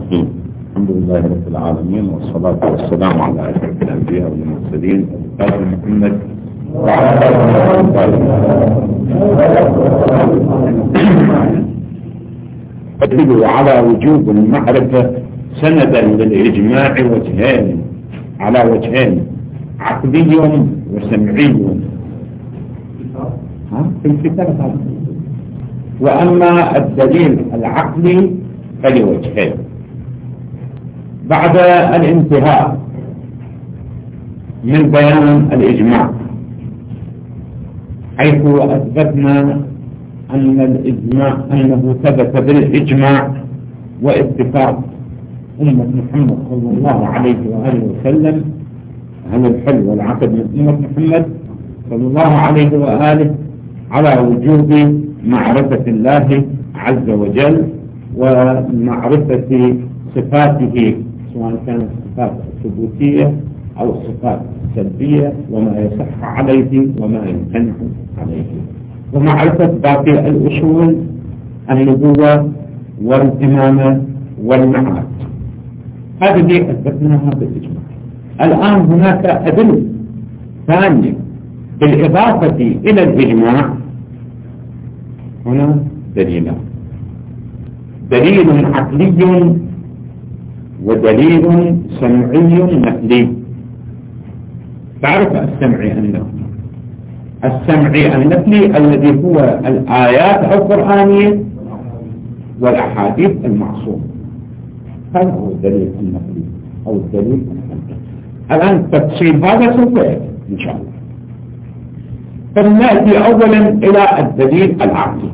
الرحيم. الحمد لله رب العالمين، والصلاة والسلام على أشرف الأنبياء والمرسلين سيدنا محمد وعلى آله وصحبه. على وجوب المعرفة سندا للإجماع وجهين، على وجهين عقلي وسمعي في الكتاب. وأما الدليل العقلي فلوجهين. بعد الانتهاء من بيان الإجماع، حيث أثبتنا أن الإجماع أنه ثبت بالإجماع واتفاق أمة محمد صلى الله عليه وآله وسلم، أهل الحل والعقد من أمة محمد صلى الله عليه وآله، على وجوب معرفة الله عز وجل ومعرفة صفاته، سواء كانت الصفات الثبوتية أو الصفات السلبية، وما يصح عليه وما يمتنع عليه، ومعرفة باقي الأصول، النبوة والإمامة والمعاد. هذه أثبتناها بالإجماع. الآن هناك أدلة ثانية بالإضافة إلى الإجماع. هنا دليلان: دليل عقلي ودليل سمعي نقلي. تعرف السمعي النقلي؟ السمعي النقلي الذي هو الآيات القرآنية والأحاديث المعصومة، هذا هو الدليل النقلي أو الدليل النقلي. الآن تفصيل هذا سوف يأتي إن شاء الله. فلنأتي أولا إلى الدليل العقلي.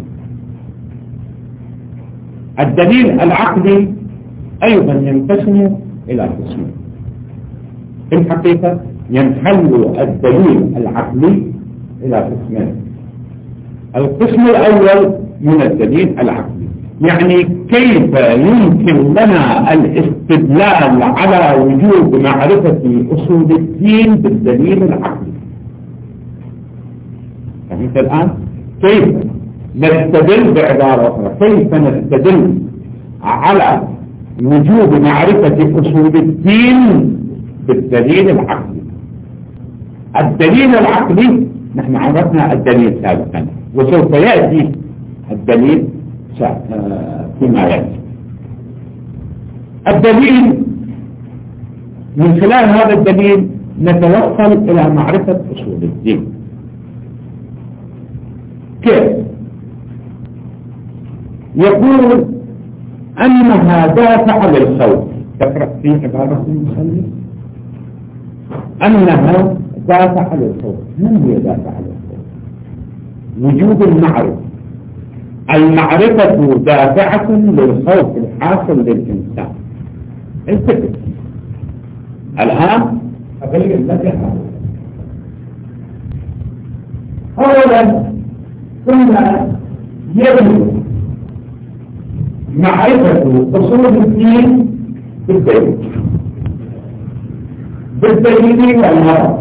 الدليل العقلي أيضا ينقسم إلى قسمين. في الحقيقة ينحل الدليل العقلي إلى قسمين. القسم الأول من الدليل العقلي، يعني كيف يمكن لنا الاستدلال على وجوب معرفة أصول الدين بالدليل العقلي. فهمت الآن؟ كيف نستدل؟ بعبارة أخرى، كيف نستدل على وجوب معرفة أصول الدين بالدليل العقلي؟ الدليل العقلي نحن عرفنا الدليل سابقا، وسوف يأتي الدليل فيما يأتي. الدليل، من خلال هذا الدليل نتوصل إلى معرفة أصول الدين. كيف؟ يقول أنها دافع للخوف. تقرأ في عبارة المصلي أنها دافع للخوف. من هي دافع للخوف؟ وجوب المعرفة. المعرفة دافعة للخوف الحاصل للإنسان. الفكر الآن أبين لك هذا. أولا كنا يجب معرفة أصول الدين بالدليل والنظر.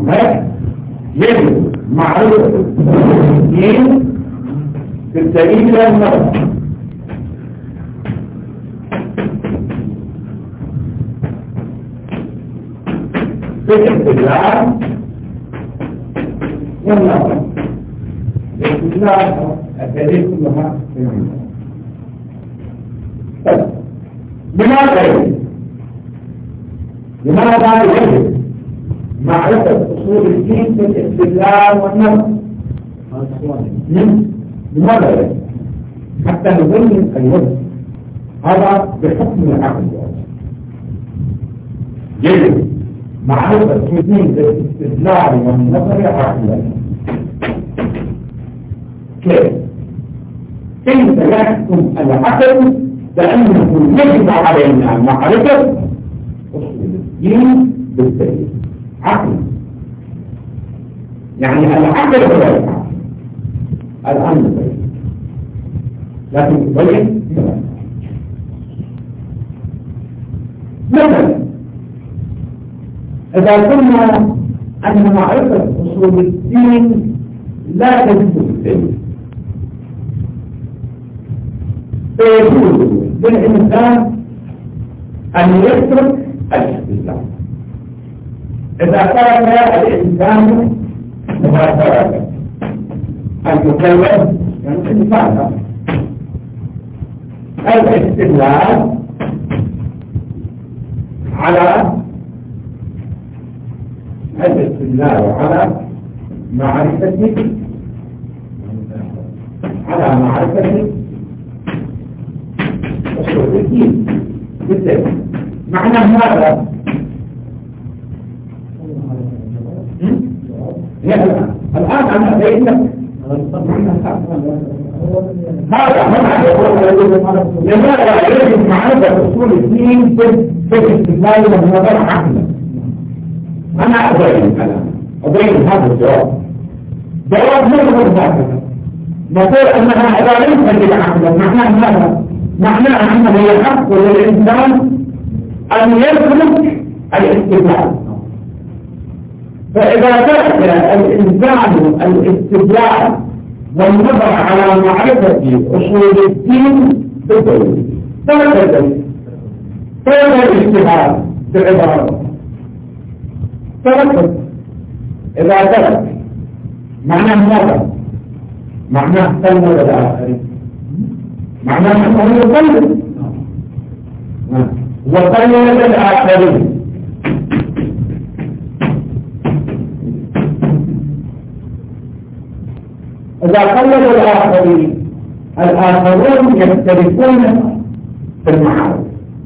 يجب معرفة أصول الدين بالدليل والنظر. بالاستدلال والنظر. الاستدلال الدليل كلها في النظر. لماذا يجب معرفة أصول الدين بالاستدلال والنظر؟ لماذا يجب؟ حتى نبين الوجه هذا بحكم العقل. يجب معرفة أصول الدين بالاستدلال والنظر عقلا. كيف يحكم العقل بأنه يجب علينا معرفة أصول الدين بالدليل؟ عقل، يعني العقل هو العقل. الآن نبين، لكن نبين مثلا إذا قلنا أن معرفة أصول الدين لا تجب بالدليل، فيجوز للإنسان أن يترك الاستدلال. إذا ترك الإنسان ترك المكلف الإنسان الاستدلال على معرفة أصول الدين. معنى هذا الآن أنا أبين لك هذا لماذا يجب معرفة أصول الدين في الاستدلال والنظر عقلا. أنا أبين هذا الجواب. جواب مو هذا نقول أنها إذا لم تجد عقلا معناه ماذا؟ معناه أنه يحق للإنسان أن يترك الاستدلال. فإذا ترك الإنسان الاستدلال والنظر على معرفة أصول الدين بالدليل ترك الاجتهاد بعبارة ترك. إذا ترك معناه ماذا؟ معناه قلب الآخرين، معناه أنه يقلب وقلب الآخرين. إذا قلب الآخرون يختلفون في المعارف.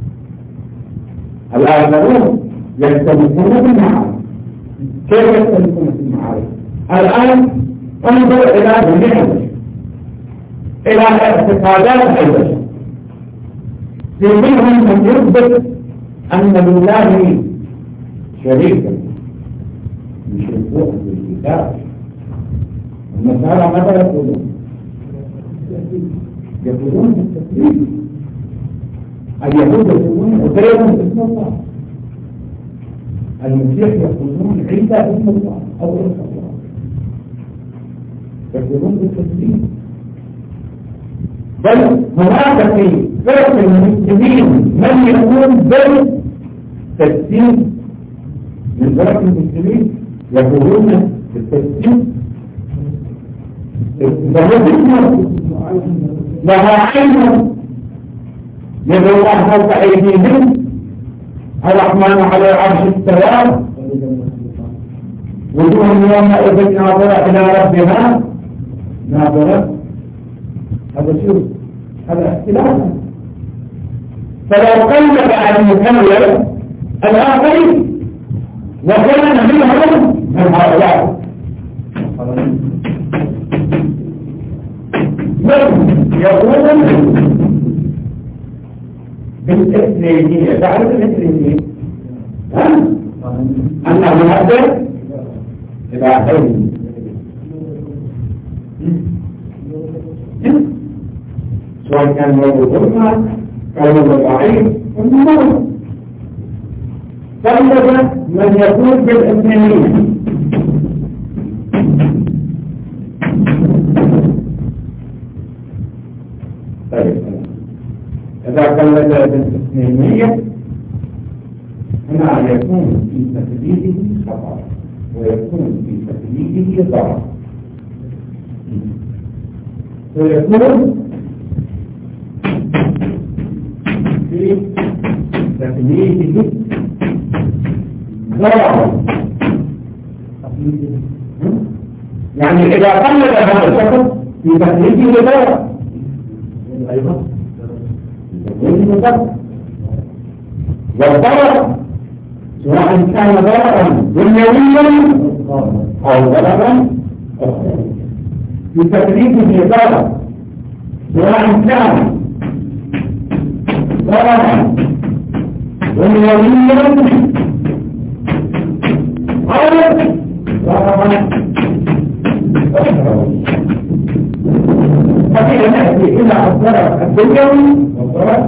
الآخرون يختلفون في المعارف. كيف يختلفون في المعارف؟ الآن انظر إلى جميع إلى اعتقادات البشر. في منهم من يثبت أن لله شريكا يشركون بالكتاب. النصارى ماذا يقولون؟ يقولون بالتكليف. اليهود يقولون عزير اسم الله. المسيح يقولون عيسى اسم الله أو روح الله. يقولون بالتكليف. بل هناك في فرق المسلمين من يقول بالتكليف. من فرق المسلمين يقولون بالتكليف. لها عين يدعو الله فوق أيديهم. الرحمن على العرش استوى وجوه يومئذ ناظرة إلى ربها ناظرة. هذا شو؟ هذا اختلاف. فلو قلب عن المكلف الآخرين وكان منهم من هؤلاء يقولون بالإثنينية. تعرف الإثنينية؟ أنه يؤدي إلى حين سواء كان موضوع ظلمة أو موضوع ضعيف والموضوع طلب من يقول بالإثنينية. إذا قلد بالإثنينية هنا يكون في تقليده خطأ ويكون في تقليده ضرر. ويكون في تقليده ضرر. يعني إذا قلد هذا الشخص في تقليده ضرر أيضا والضرر سواء كان ضررا دنيويا أو ضررا في تقليده ضرر سواء كان ضررا دنيويا أو ضررا فكيف نأتي إلى الضرر الدنيوي والضرر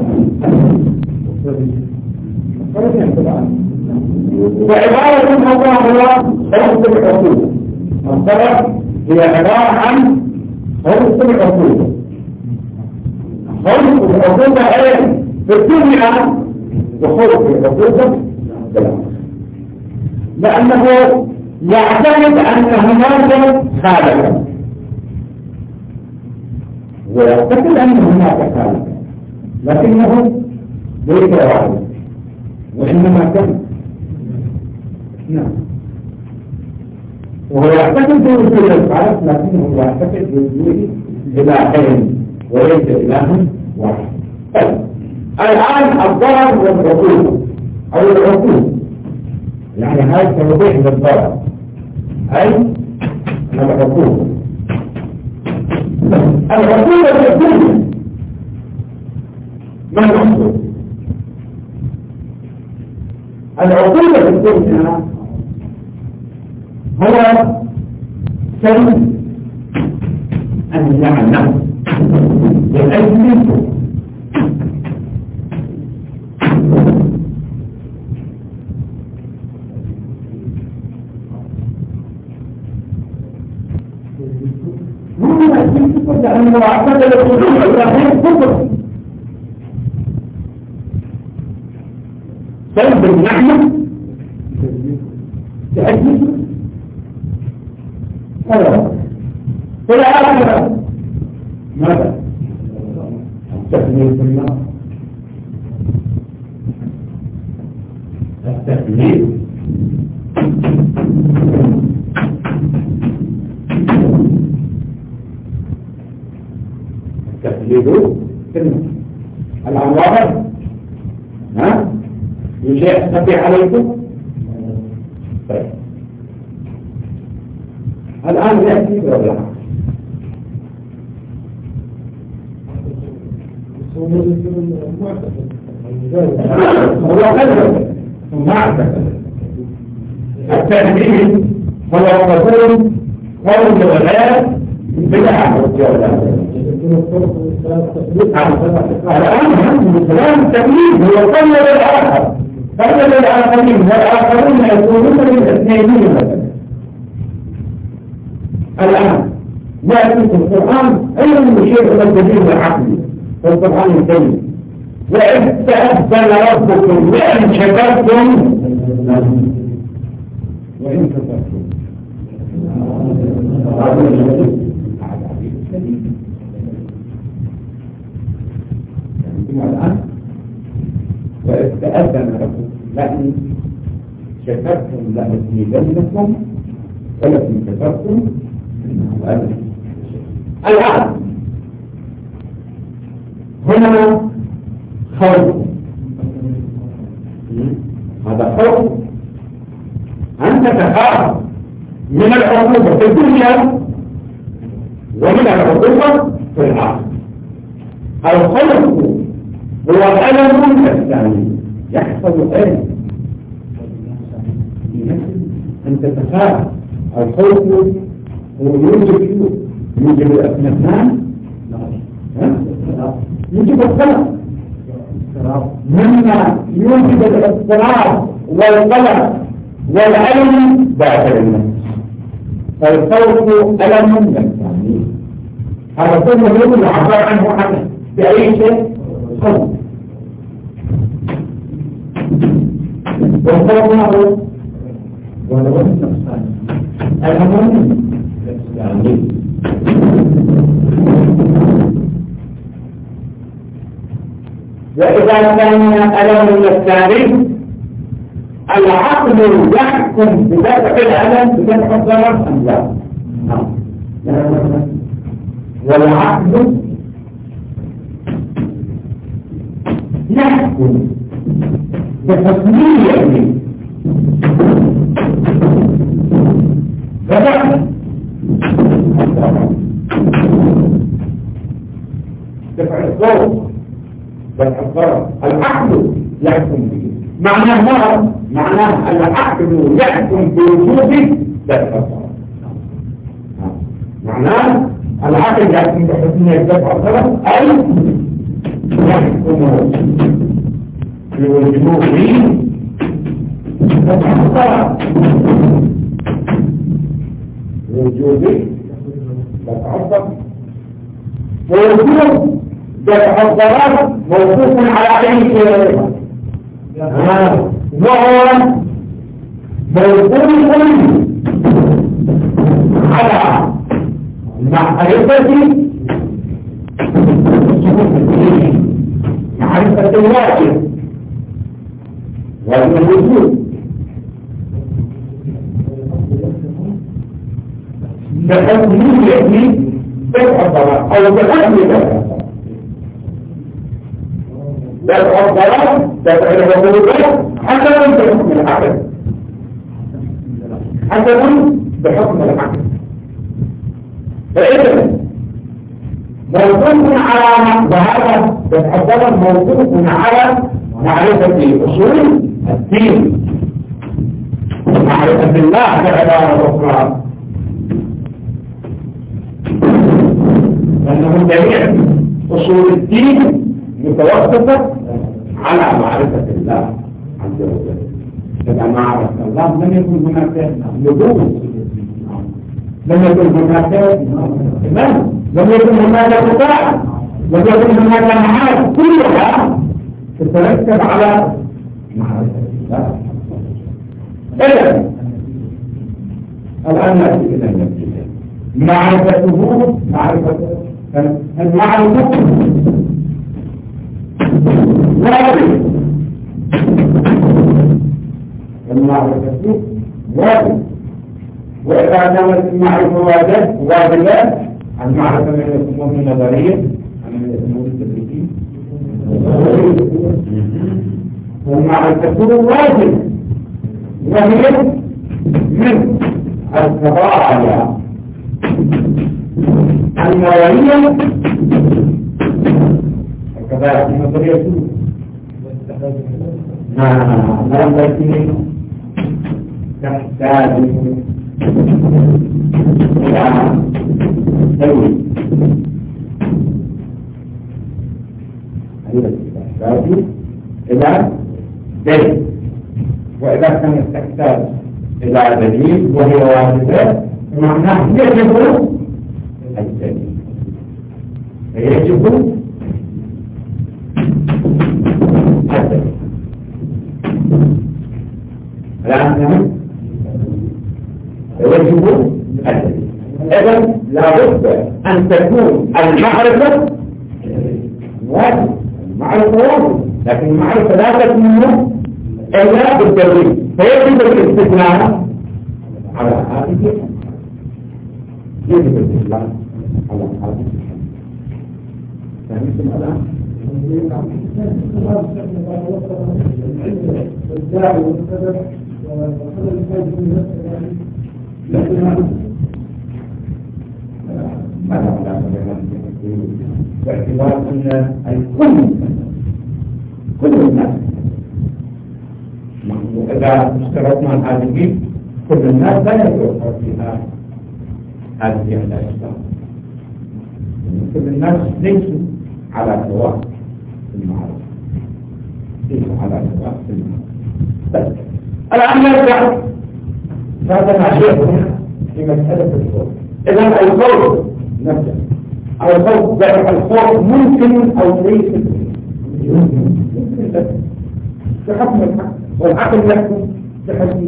وعبارة الله هو خلق العقول. الضرر هي عبارة عن خلق العقول. خلق العقول ايه؟ في الدنيا وخوف العقوبة بالعكس، لأنه يعتقد أن هناك خالقا، ويعتقد أن هناك خالقا، لكنه ليس واحد وإنما كم. نعم، وهو يعتقد بوجود الخالق، لكنه يعتقد بوجود إلهين وليس إله واحد. الآن الضرر والعقوبة أو العقوبة، يعني هذا توضيح للضرر أي العقوبة. العقوبة في الدنيا ما المقصود؟ العقوبة في الدنيا هو سلم أن يعلم بأجل لأنه اعتقد الحدود الإلهية كفر، سلب النعمة تأجل في الآخرة ماذا؟ التكليف بالله، التكليف تقليدوا العوارض يشيء أستطيع عليكم. طيب الآن يأتي بالله هو قلب معتقد التأكيد هو الرسول قول الغير بدعة والجواب. الآن الإسلام التقليد هو قلب الآخر، قلب الآخرين والآخرون يكونون للإثنين مثلا. الآن يأتي في القرآن أي شيء من الدليل العقلي في القرآن الكريم، وإذ تأذن ربكم لئن شكرتم وإن كفرتم. الآن وإذ تأذن ربكم لئن شكرتم لأزيدنكم ولئن كفرتم. الآن هنا خوف، هذا خوف أنت تخاف من العقوبة في الدنيا ومن العقوبة في الآخرة. الخوف هو ألم نفساني يحصل أين أنت تخاف. الخوف هو يوجد الأفنان، يوجد القلق، مما يوجد الاضطراب والقلق والألم داخل النفس. فالخوف ألم نفساني، هذا كله يمكن العبارة عنه بأي شيء خوف. والخوف معه ولو النفساني الأمر نفساني. وإذا كان ألم النفساني العقل يحكم بدفع الألم بدفع الضرر أم لا؟ والعقل يحكم بحكمية بدفع الضرر دفع الضرر. العقل يحكم به، معناه العقل يحكم بوجود دفع الضرر. معناه العقل يحكم بحكمية دفع الضرر أي يحكم بوجود دفع الضرر، وجود دفع الضرر. ووجود دفع الضرر موقوف على أي شيء؟ وهو موجود على معرفة الواجب والوجود بحكم يأتي بالعبارة أو بحكم دفع الضرر دفع الوجود حسب بحكم العقل حسب بحكم العقل فإذا موجود على وهذا يتحضر موجود على معرفة أصول الدين معرفة الله بعبارة أخرى لأنه جميع أصول الدين متوقفة على معرفة الله عز وجل إذا معرفة الله لم يكن هناك نبوة لم يكن هناك إيمان لم يكن هناك قطاع لم يكن هناك معارف كلها تترتب على معرفة الله إذن الآن نأتي إلى النتيجة معرفته معرفة المعرفة واجب المعرفة واجب وإذا كانت المعرفة واجبة المعرفة من يسمونه نظرية من يسمونه تدريجية والمعرفة واجب وهي من القضايا النظرية القضايا النظرية التي تحتاج إلى دليل تحتاج إلى دليل وإذا كانت تحتاج إلى دليل وهي واجبة معناه يجب الدليل يجب الدليل الآن يجب الدليل إذن لابد أن تكون المعرفة واجب المعرفة واجب لكن المعرفة لا تكون إلا بالدليل فيجب الاستثناء على هذه يجب الاستثناء على هذه فهمتم الآن؟ باعتبار أن كل الناس وإذا اشترطنا هذه كل الناس لا يتوفر فيها هذه الأشياء كل الناس ليسوا على سواء في المعرفة ليسوا على سواء في المعرفة الآن نرجع هذا مع شيخنا في مسألة الخوف إذا الخوف نرجع الخوف الخوف ممكن أو ليس ممكن بحكم الحق والعقل يحكم بحكم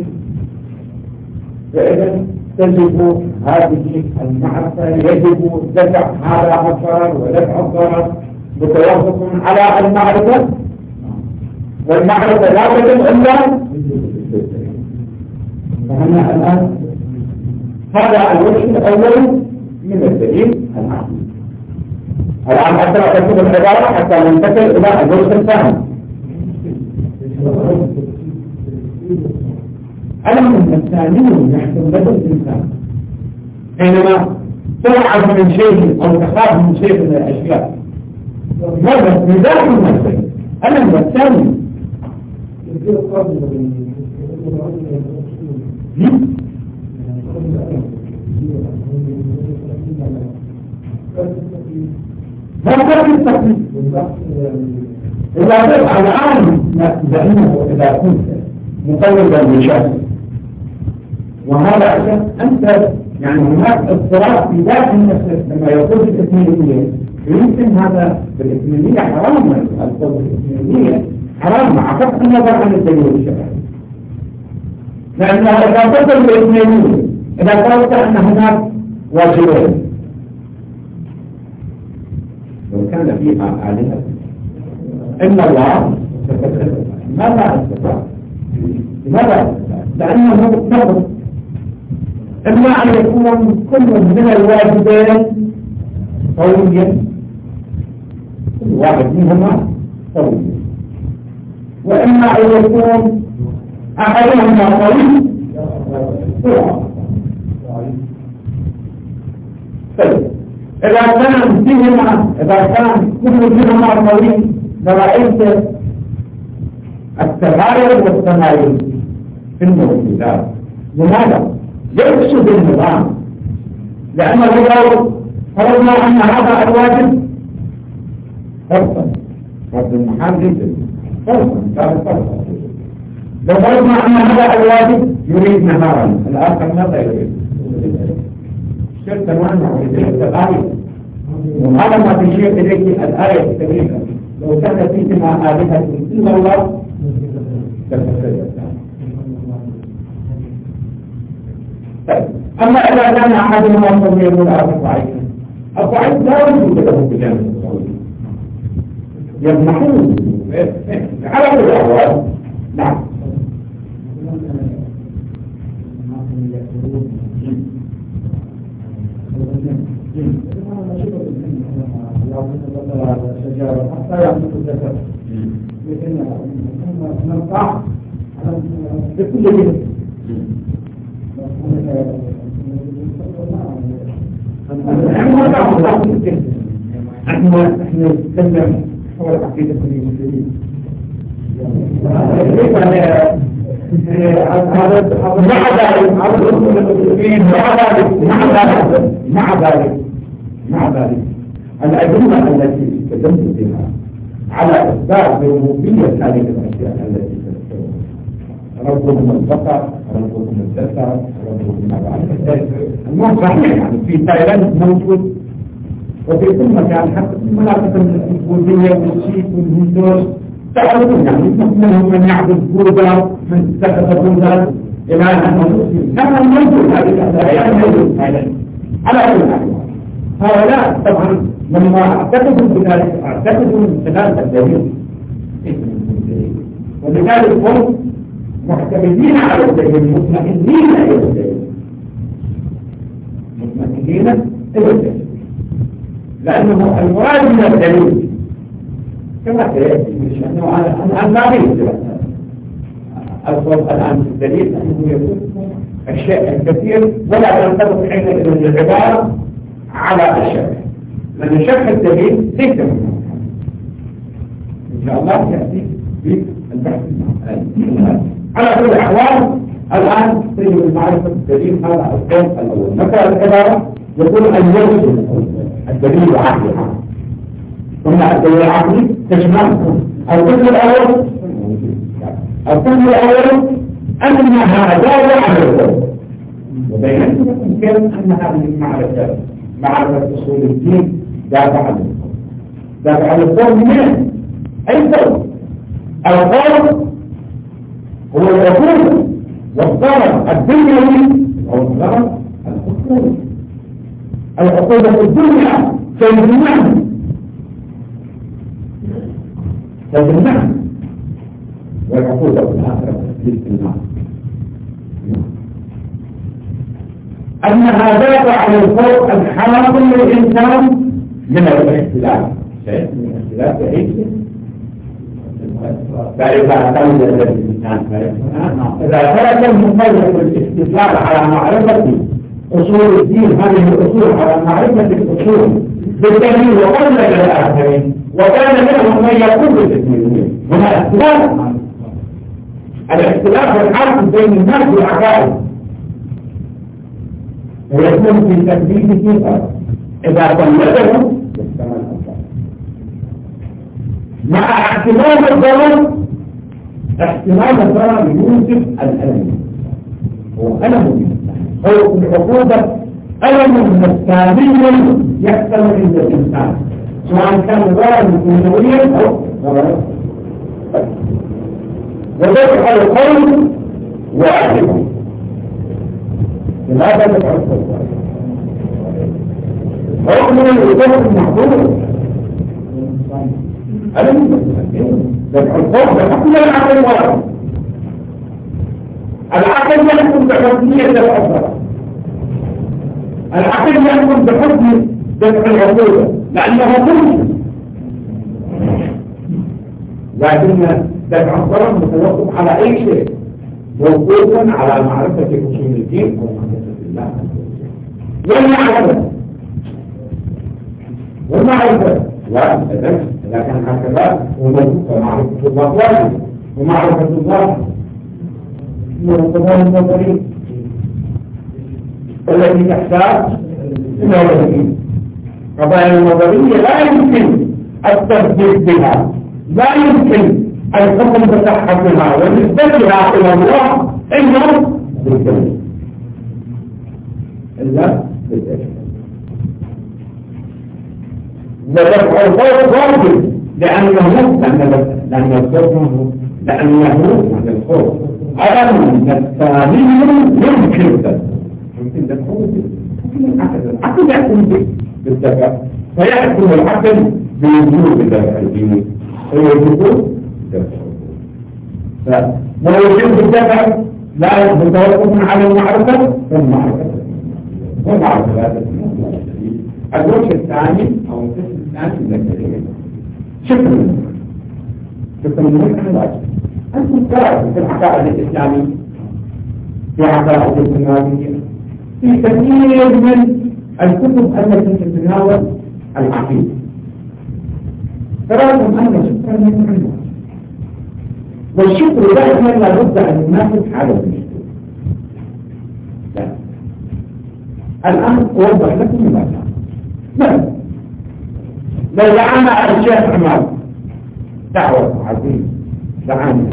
فإذا تجب هذه المعرفة يجب دفع هذا الضرر ودفع الضرر متوقف على المعرفة والمعرفة لا تتم إلا فهنا الآن هذا الوجه الأول من الدليل العقلي الآن حتى لا تكون العبارة حتى ننتقل إلى الوجه الثاني ألم الثاني يحكم لدى الإنسان حينما ترعب من شيء أو تخاف من شيء من الأشياء ماذا من داخل نفسك ألم الثاني ما فرق التقليد إذا تبقى الآن بأنه إذا كنت مطلبا لشخص وهذا عشان أنت يعني هناك اضطراب في داخل نفسك لما يقول الإثنينية يمكن هذا بالإثنينية حرام القول بالإثنينية حرام مع قطع النظر عن الدليل الشرعي، لأنه إذا تصل باثنين، إذا فرضت أن هناك واجبين لو كان فيها آلهة إن الله ماذا استطاع؟ لماذا؟ لأنه نقص، إما أن يكون كل من الواجبين قويا، كل واحد منهما قوي، وإما أن يكون أحدهما قوي طيب إذا كان كل منهما قوي لرأيت التغاير والتمايز في الموجودات. لماذا؟ يفسد النظام، لأنه لو فرضنا أن هذا الواجب فرضا المحال جدا فرضا لو فرضنا أن هذا الواجب يريد نهارا، الآخر ماذا يريد؟ شيء تماما ويريد التغاير، وهذا ما تشير إليه الآية الكريمة لو كان فيهما آلهة إلا الله لفسدتا. طيب أما إذا كان أحدهما قويا والآخر ضعيفا، الضعيف لا وجود له بجانب القوي، يمنحون على كل الأحوال. نعم. حتى يعمل الجسد لكن نرفع بكل جهد. نحن نتكلم حول عقيدة المسلمين. مع ذلك الأدلة التي تكلمت بها على إثبات ربوبية هذه الأشياء التي تذكرها، ربكم البقر، ربكم الذكر، ربكم الأنثى، المهم صحيح، يعني في تايلاند موجود وفي كل مكان، حتى في المناطق البوذية والشيك والهندوس تعرفون، يعني منهم من يعبد بوذا، من اتخذ بوذا إلى أن مسلم، كما موجود هذه الأشياء موجود تايلاند على كل حال. هؤلاء طبعا لما اعتقدوا بذلك اعتقدوا من خلال الدليل، ولذلك هم معتمدين على الدليل، مطمئنين الى الدليل، مطمئنين الى الدليل، لانه المراد من الدليل كما سياتي انه انا لا اريد الفرق الان في الدليل انه يكون الشيء الكثير ولا تنطبق حينئذ العباره على الشرح، لأن شرح الدليل ليس منه إن شاء الله يأتي بالبحث على كل الأحوال. الآن تجب المعرفة الدليل هذا القول الأول. مثلا العبارة يقول أن يوجد الدليل العقلي، ثم الدليل العقلي تجمعه القسم الأول أن هذا يعمل، وبينما يمكن أن هذه المعرفة معرفة أصول الدين دافع عن القول منه. أي قول؟ القول هو العقول والضرر الدنيوي أو الضرر العقول. العقول في الدنيا تجمعنا والعقول في الآخرة للإيمان. أن هذا على الفرق الحاصل للإنسان من الاختلاف، شيء من الاختلاف يعيش فإذا تولد الإنسان إذا ترك المقيد الاستدلال على معرفة أصول الدين، هذه الأصول على معرفة الأصول بالدليل وقلل للآخرين، وكان منهم من يقول بالتدليل. هنا اختلاف، الاختلاف الحاصل بين الناس والعقائد ويكون في تكليفه إذا قلده مع احتمال الضرر. احتمال الضرر يوجب الألم، هو ألم هو العقوبة، ألم نفساني يحصل عند الإنسان، سواء كان ضرر دنيويا أو ضرر ودفع القول واجب. لماذا دفع القول واجب؟ حكم الوقوف المحظور دفع القول بحكم العقل واجب. العقل يحكم بحكمية دفع الضرر، العقل يحكم بحكم دفع العقوبة لأنه ممكن، لكن دفع الضرر متوقف على أي شيء، موقوفا على معرفة أصول الدين أو معرفة الله والمعرفة لا لكن هكذا ومعرفة الله واجب، ومعرفة الله من القضايا النظرية التي تحتاج إلى الدين. القضايا النظرية لا يمكن التثبيت بها، لا يمكن الحكم بصحتها ونسبتها إلى الله إلا بالدليل، إلا بالدليل. ودفع القول واجب لأنه الخوف ألم الثاني يمكن دفعه العقل يحكم بالدفع، فيحكم العقل بوجود الدفع الديني ويوجد دفعه. فما يوجد الدفع لا متوقف على المعرفة والمعرفة هذا الوجه الثاني أو القسم الثاني من الكلمة شكرا من الواجب. أنتم تعرفوا في العقائد الإسلامية، في عقائد الإسلامية، في كثير من الكتب التي تتناول العقيدة تراكم أن شكرا من الواجب، والشكر دائما لا بد أن يناسب حالة المشكلة. الآن أوضح لكم ما كان. لو دعانا الشيخ عمر دعوة عظيمة دعانا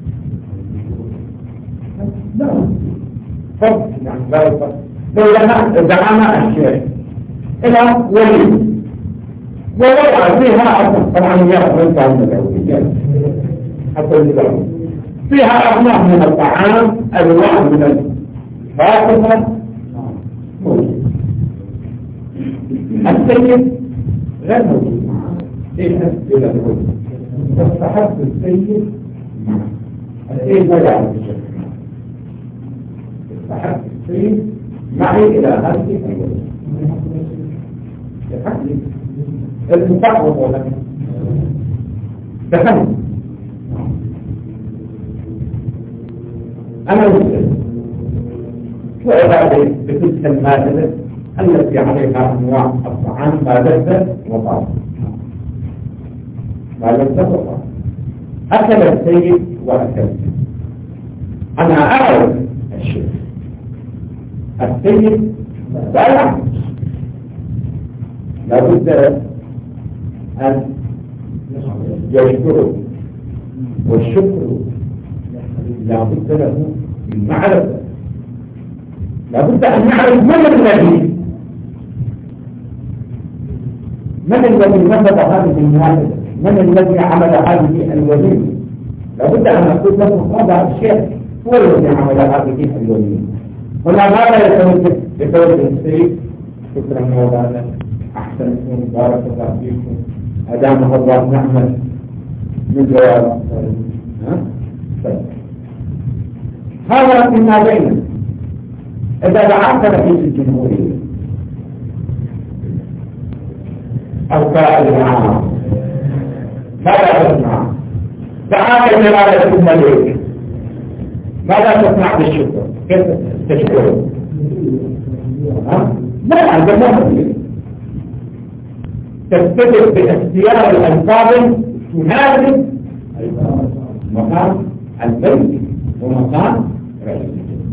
لا فرق يعني لا فرق. لو دعانا الشيخ إلى ولي ووضع فيها طبعا يأخذ من الأوليات حتى الزوج فيها أنواع من الطعام، أنواع من الفاكهة موجود. السيد غير موجود معه. إيه إلى الوجود فاستحب السيد معه. السيد لا يعرف الشيء، استحب السيد معي إلى هذه الوجود. يحكي المصعب ولا تفهم. أنا مسلم وإذا بتلك المادة التي عليها أنواع الطعام ما لذة وطعم ما لذة وطعم. أكل السيد وأكل أنا أعرف الشيء. السيد لا يعرف، لابد أن يشكره، والشكر لابد له من معرفة، لابد أن يعرف من الذي نفذ هذه المعرفة، من الذي عمل هذه الوظيفة. لابد أن أقول له هذا الشيء هو الذي عمل هذه الوظيفة. هنا ماذا يتوجه السيد؟ شكرا مولانا، أحسنتم، بارك الله فيكم، أدامه الله نعمة من جواب. هذا فيما بيننا. إذا دعاك رئيس الجمهورية أو قائد العام ماذا تصنع؟ دعاك جلالة الملك ماذا تصنع بالشكر؟ كيف تشكره؟ لا عندما تستدر باختيار الألفاظ تناسب مقام البيت ومقام رئيس.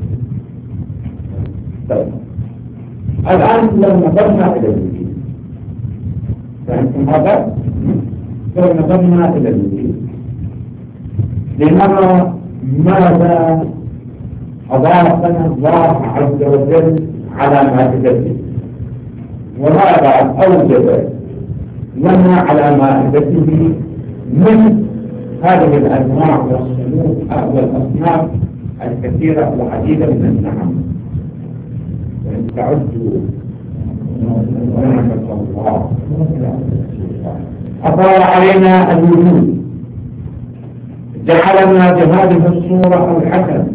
طيب الآن لو نظرنا إلى الوجود، فهمتم هذا؟ لو نظرنا إلى الوجود لنرى ماذا أضافنا الله عز وجل على مائدته، وماذا أوجب لنا على مائدته من هذه الأنواع والصنوف والأصناف الكثيرة العديدة من النعم، وإن تعدوا نعمة الله أطال علينا الوجود، جعلنا بهذه الصورة الحسنة،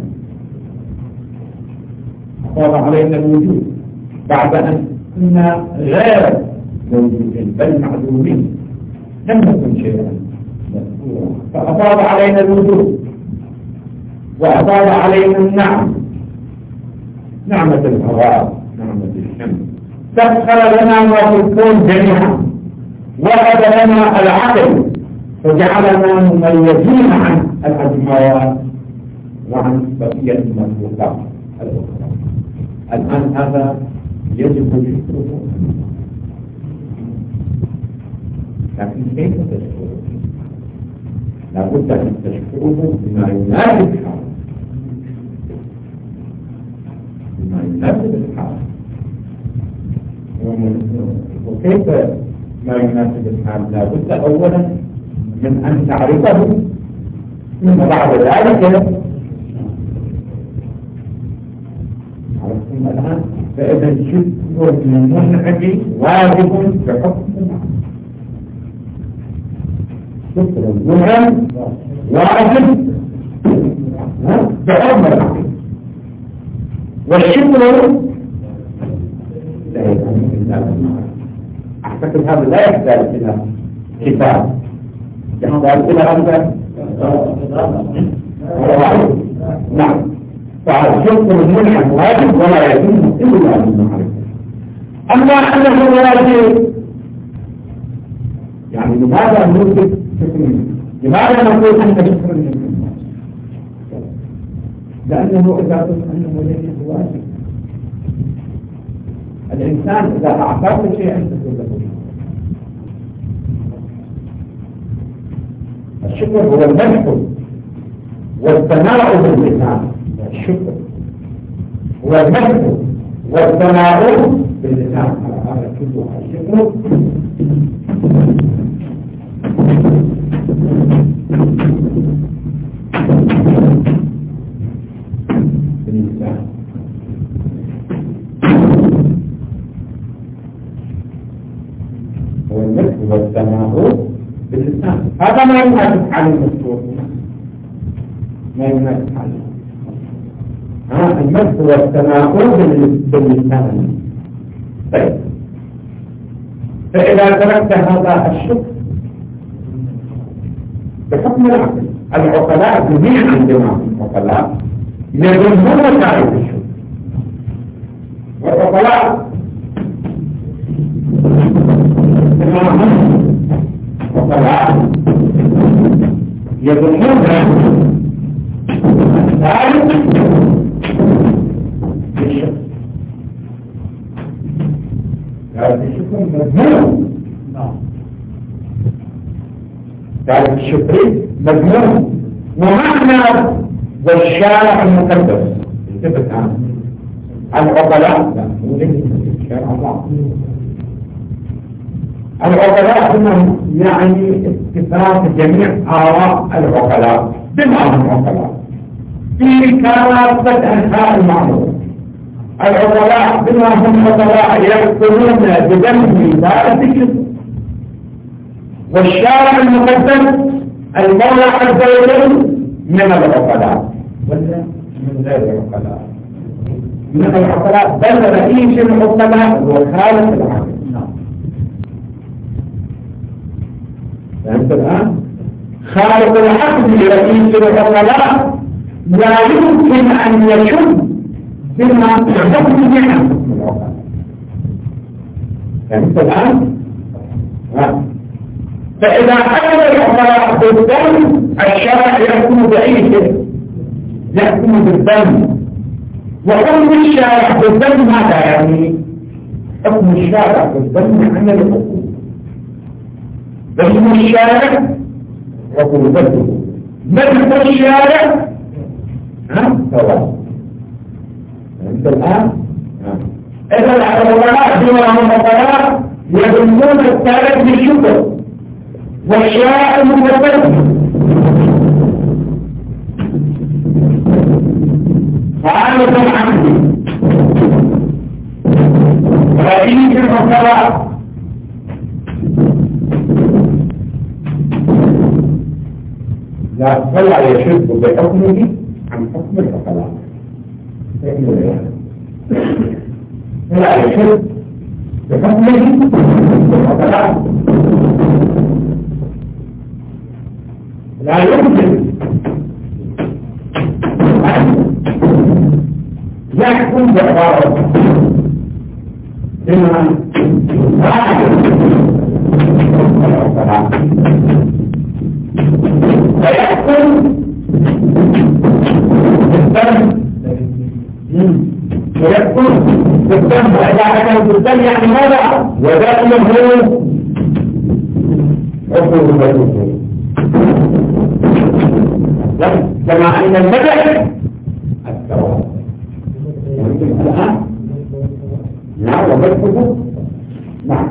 أطال علينا الوجود بعد أن كنا غير موجودين بل معدومين، لم نكن شيئا مذكورا، فأطال علينا الوجود وأطال علينا النعم، نعمة الهواء، نعمة الشمس، سخر لنا ما في الكون جميعا، وهب لنا العقل فجعلنا مميزين عن الأجماوات وعن بقية المخلوقات الأخرى. الآن هذا يجب شكره، لكن كيف تشكره؟ لابد أن تشكره بما يناسب حاله، بما يناسب الحال. وكيف ما يناسب الحال؟ لابد أولا من أن تعرفه، ثم بعد ذلك عرفتم الآن. فإذا الشكر المنعم واجب بحكم العقل، شكر المنعم واجب بحكم العقل، والشكر لا يكون إلا بالمعرفة. أعتقد هذا لا يحتاج إلى كتاب، يحتاج إلى أنت نعم. فالشكر المنعم واجب ولا يتم إلا بالمعرفة. أما أنه واجب يعني لماذا نوجد شكر؟ لماذا نقول أنت شكر المنعم؟ لأنه إذا قلت أنه ليس واجب، الإنسان إذا أعطاك شيئا تقول له الشكر هو المدح والثناء باللسان. الشكر هو المدح والثناء باللسان. هذا كله الشكر باللسان. هو المدح والثناء باللسان. هذا ما يناسب حال المذكور، ما يناسب حاله. المدح والثناء باللسان. طيب، فإذا تركت هذا الشكر بحكم العقل، العقلاء جميعا عندنا العقلاء يظنون تعريف الشكر، والعقلاء عقلاء يظنون تعريف الشكر. تعريف الشكر مذموم، تعريف الشكر مذموم، ومعنى والشارع المقدس الثبت عنه العقلاء. لا مو ليس الشارع الله. العقلاء هم يعني اتفاق جميع آراء العقلاء. بما هم عقلاء في كافة أنحاء المعروف. العقلاء بما هم عقلاء يقولون بدم لا ذكر. والشارع المقدس المولى عز وجل من العقلاء ولا من غير العقلاء؟ من العقلاء، بل رئيس العقلاء هو خالق العقل. فهمت الآن؟ خالق العقل رئيس العقلاء لا يمكن أن يشد بما يحكم به العقلاء. فهمت الآن؟ فإذا حكم العقلاء بالدم الشرع يحكم بعيشه، يحكم بالدم. وحكم الشارع بالدم ماذا يعني؟ حكم الشارع بالدم يعني الحكم. حكم الشارع عقوبته، مدح الشارع ثواب. فهمت الآن؟ إذا العقلاء بما هم عقلاء يظنون التارك بالشكر، والشارع المتفرد فعالة عنه رئيس الفقراء فلا يشد بحكمه عن حكم الفقراء فلا يشد بحكمه الفقراء لا يمكن يحكم بعبارة بما فيحكم بالدم ويحكم بالدم وإذا حكم بالدم يعني ماذا؟ ودائما عقوبة بالدم كما أن المدح الثواب الآن نعم وبدأه نعم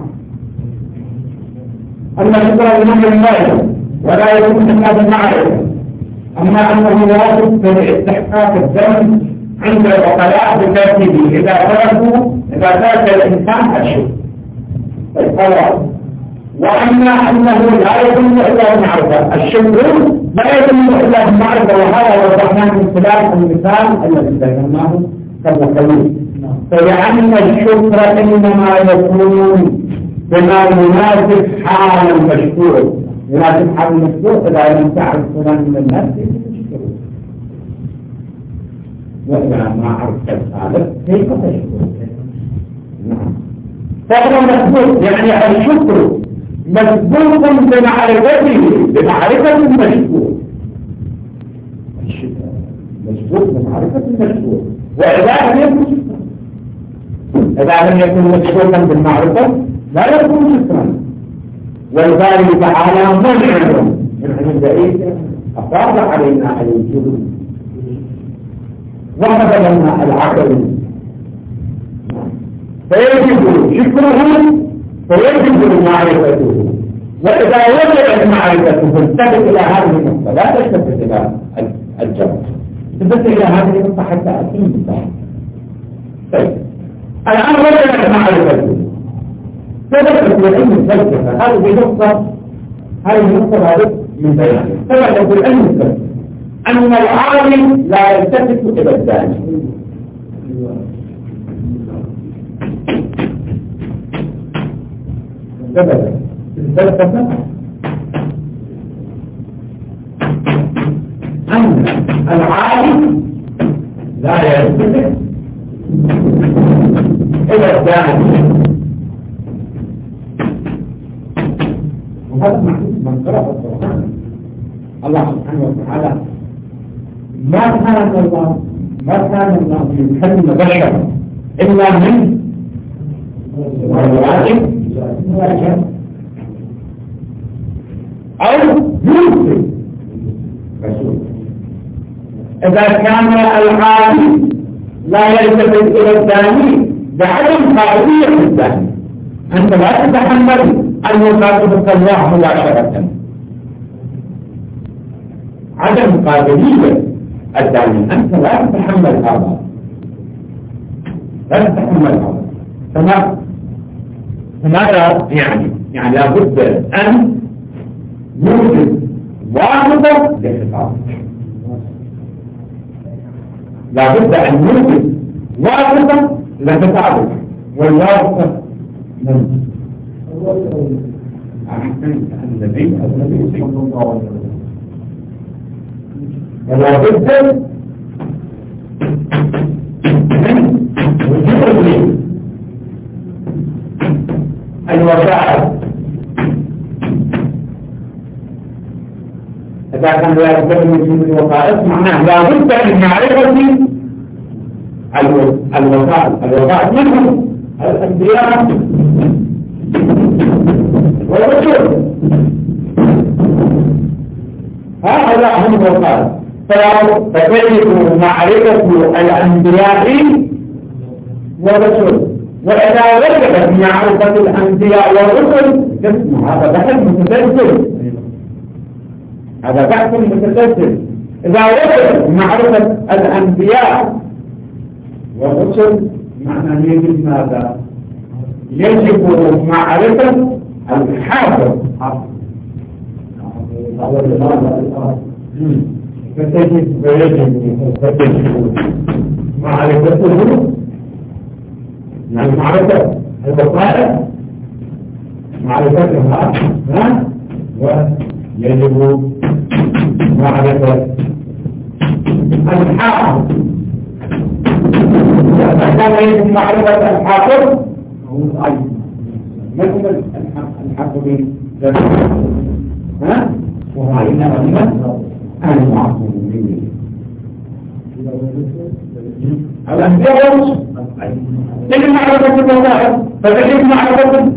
أما ذكر الإمام المالي ولا يكون إلا بالمعرفة أما أنه واجب في استحقاق الدم عند العقلاء بترتيبه إذا ترك الإنسان الشرك وأما أنه لا يتم إلا بالمعرفة الشكر لا يتم إلا بالمعرفة وهذا وضحناه من خلال المثال الذي ذكرناه قبل قليل فلأن الشكر إنما يكون بما يناسب حال المشكور يناسب حال المشكور إذا لم تعرف فلان من الناس تشكره وإذا ما عرفت الخالق كيف تشكره؟ نعم فهو مسبوق يعني الشكر مسبوق بمعرفة المشكور مسبوق بمعرفة المشكور وإذا لم يكن شكرا إذا لم يكن مشكورا بالمعرفة لا يكون شكرا ولذلك تعالى منعهم من عند أفاض علينا الوجود وهب لنا العقل فيجب شكره فيجب معرفته وإذا وجدت معرفته تلتفت إلى هذه النقطة لا تلتفت إلى الجبر تلتفت إلى هذه النقطة حتى أتم طيب الآن وجدت معرفته ثبتت لعلم الفلسفة هذه نقطة هذه من بيانه ثبتت لعلم الفلسفة أن العالم لا يلتفت إلى الثاني ثبتت الفلسفة أن العالم لا يلتفت إلى الثاني وهذا معروف من قرأ القرآن الله سبحانه وتعالى ما كان الله يكلم بشرا إلا من الواجب أو يرسل رسول إذا كان العالم لا يلتفت إلى الثاني بعدم قابلية الثاني أنت لا تتحمل أن يخاطبك الله مباشرة عدم قابلية الثاني أنت لا تتحمل هذا فماذا يعني لابد أن يوجد واسطة للخطاب لابد أن يوجد واسطة للخطاب والواسطة من النبي صلى الله عليه وسلم ولا بد من وجود الوسائل إذا كان لا بد من وجود الوسائل معناه لا بد من معرفة الوسائل منهم الأنبياء والرسول هؤلاء هم الوسائل فتجد معرفة الأنبياء والرسول وإذا وجدت معرفة الأنبياء والرسل هذا بحث متسلسل إذا وجدت معرفة الأنبياء والرسل معنى يجب ماذا؟ يجب معرفة الحاضر فتجب معرفته يعني معرفة البقاء معرفتها ويجب معرفة الحاضر. كان يجب معرفة الحاضر مثل الحاضر وهو إنما المعصومين الأنبياء والرسل تجب معرفة الوظائف فتجب معرفة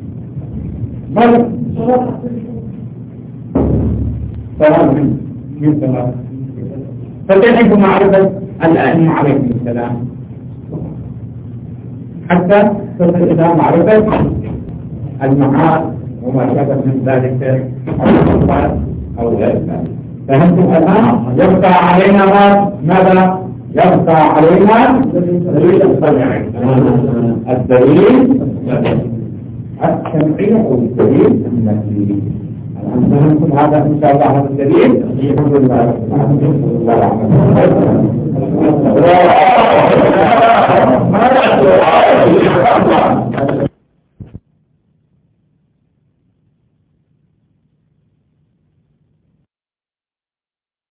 فتجب معرفة الأئمة عليهم السلام حتى تصل إلى معرفة المعاد وما شابه من ذلك أو غير ذلك. فهمتم الآن؟ يبقى علينا ماذا؟ يبقى علينا الدليل السمعي الدليل السمعي أو الدليل النفسي. الآن فهمتم هذا إن شاء الله هذا الدليل؟ الحمد لله.